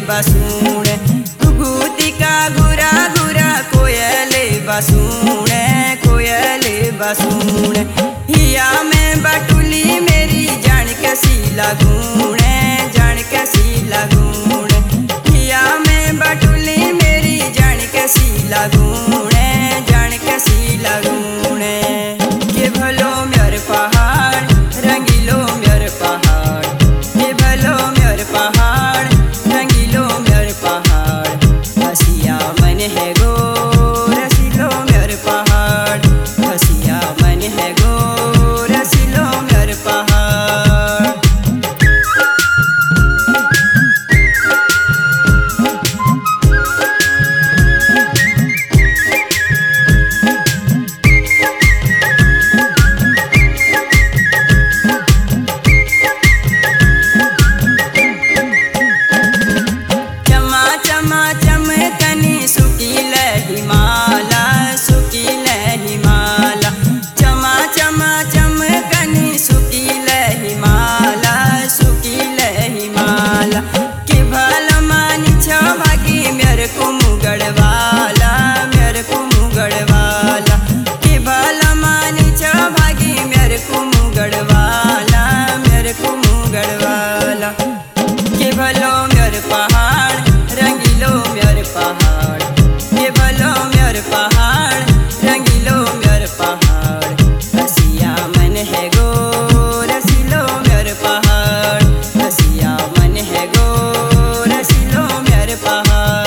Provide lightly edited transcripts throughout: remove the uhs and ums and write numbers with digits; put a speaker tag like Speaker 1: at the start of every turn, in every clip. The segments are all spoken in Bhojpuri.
Speaker 1: बसूण घुघुती का घुरा घुरा कोयले बसूण हिया में बटुली मेरी जान कैसी लगूण हिया में बटुली मेरी जान कैसी लगूण के भलो म्योर पहाड़ रंगीलो म्योर पहाड़ के भलो म्योर पहाड़ रंगीलो म्योर पहाड़ हसिया मन है गो रसीलो म्योर पहाड़ हसिया मन है गो रसीलो म्योर पहाड़। के भलो म्योर पहाड़ रंगीलो म्योर पहाड़ के भलो म्योर पहाड़ रंगीलो म्योर पहाड़ हसिया मन है गो रसीलो म्योर पहाड़ हसिया मन है गो रसीलो म्योर पहाड़।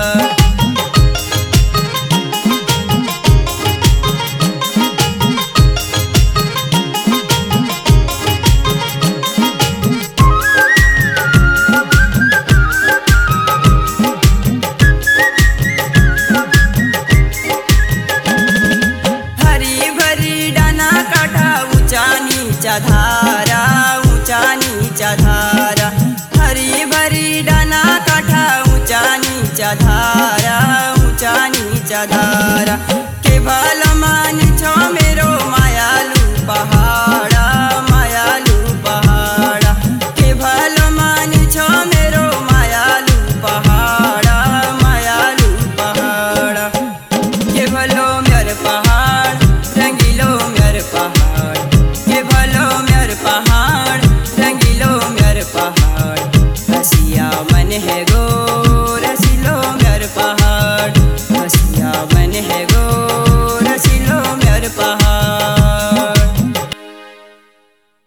Speaker 1: धारा हरी भरी डाना काठा ऊंचा नीचा धारा के भल मान छो मेरो